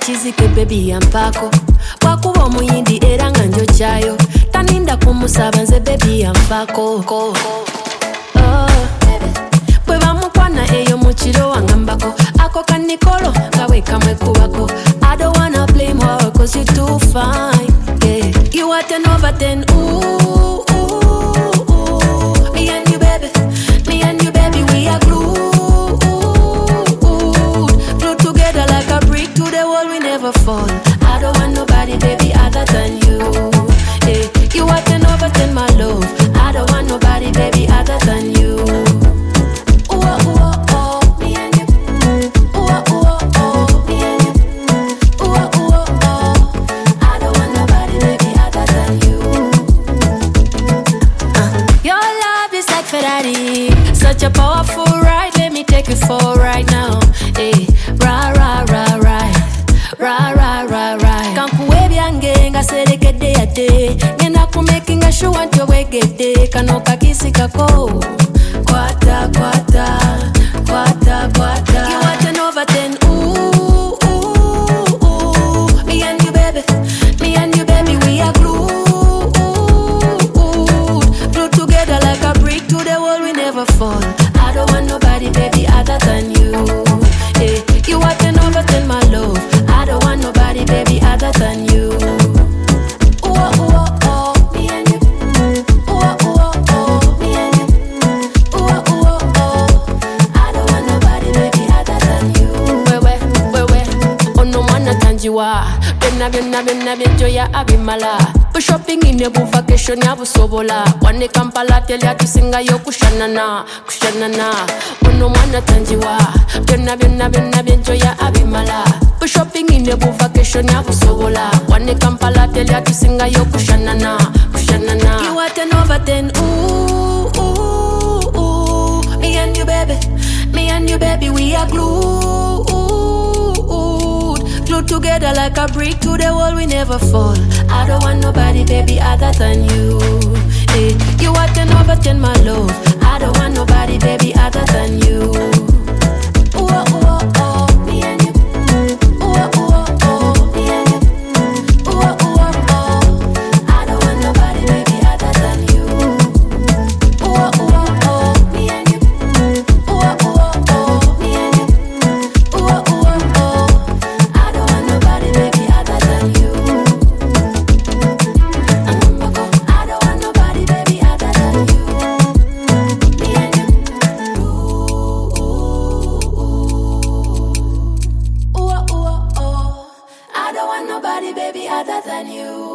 kizike baby yampako wakuba omuyindi era nga njokyayo taninda kumusaba nze baby yampako bwe bamukwana eyo mu kiro wangambako ako kanikolo kawe kamwe kubako I don't wanna blame her cause you're too fine, yeah. You are 10 over 10, ooh, ooh, ooh. Me and you baby, we are glued together like a brick to the wall, we never fall. I don't want nobody, baby, other than you, yeah. You are 10 over 10, my love. I don't want nobody, baby, other than you. Such a powerful ride, let me take you for right now. Hey, right. Kampuwe byange nga serekedde yadde ngenda kumakinga sure wanti owegedde kano kakisi kako kwata. You are 10 over 10, ooh, ooh, ooh. Me and you baby, we are glued together like a brick to the wall, we never fall. I don't want nobody, baby, other than you, yeah. You are 10 over 10, my love. I don't want nobody, baby, other than you. Me and you. Me and you. I don't want nobody, baby, other than you. Wewe ono mwana tanjiwa byonna byenjoya abimala shopping in a vacation yabusobola wane Kampala telya tusingayo kushanana ono mwana tanjiwa byonna byenjoya abimala shopping in a vacation yabusobola wane Kampala telya tusingayo kushanana. You are 10 over 10, ooh, ooh, ooh. Me and you baby, we are glued together like a brick to the wall, we never fall. I don't want nobody, baby, other than you, hey. You are 10 over 10, my love. I don't want nobody, baby, other than you. Me and you. Me and you. I don't want nobody, baby, other than you. Me and you. Me and you. I don't want nobody, baby, other than you. I don't want nobody, baby, other than you. Me and you. I don't want nobody, baby, other than you.